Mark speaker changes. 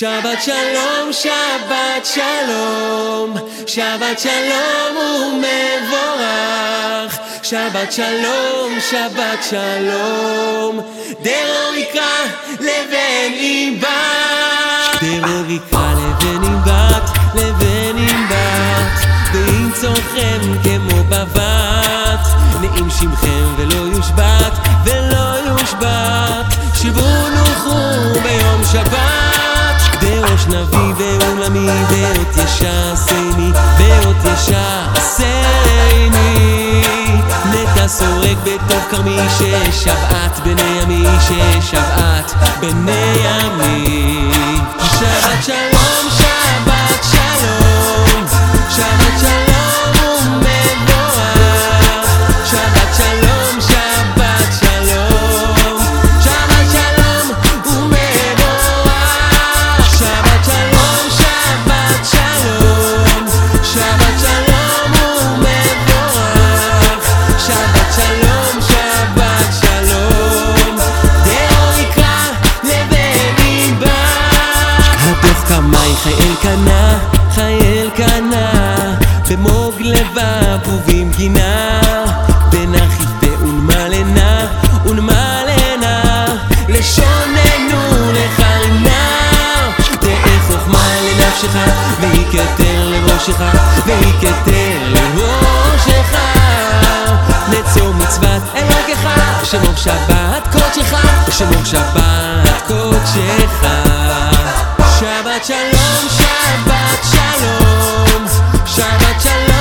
Speaker 1: שבת שלום, שבת שלום, שבת שלום ומבורך. שבת שלום, שבת שלום, דרור יקרא לבן עם בת, דרור יקרא לבן עם בת, לבן עם בת, ואם צורכם כמו בבת, נעים שמכם ולא יושבת, ולא יושבת. שבו נוחו ביום שבת, בראש נביא ועולמי, באות ישעשני, באות ישעשני. נטע סורק בתוך כרמי, ששבעת בני עמי, ששבעת בני עמי. שבת שלום, שבת שלום, שבת שלום ומבורך. שבת שלום, שבת שלום, שבת שלום ומבורך. שבת שלום, שבת שלום, שבת שלום ומבורך. שבת שלום, שבת שלום, דרור יקרא לבן עם בת. הדוח קמאי חייל קנה, חייל קנה, במוג לבב ובמגינה, בנחית ונמלנה, ונמלנה, לשוננו לחרינה. תהא חוכמה לנפשך, והיא כתר לראשך, והיא כתר לראשך. נצור מצוות אלוקיך, שמור שבת קודשך, שמור שבת קודשך. שבת שלום, שבת שלום, שבת שלום.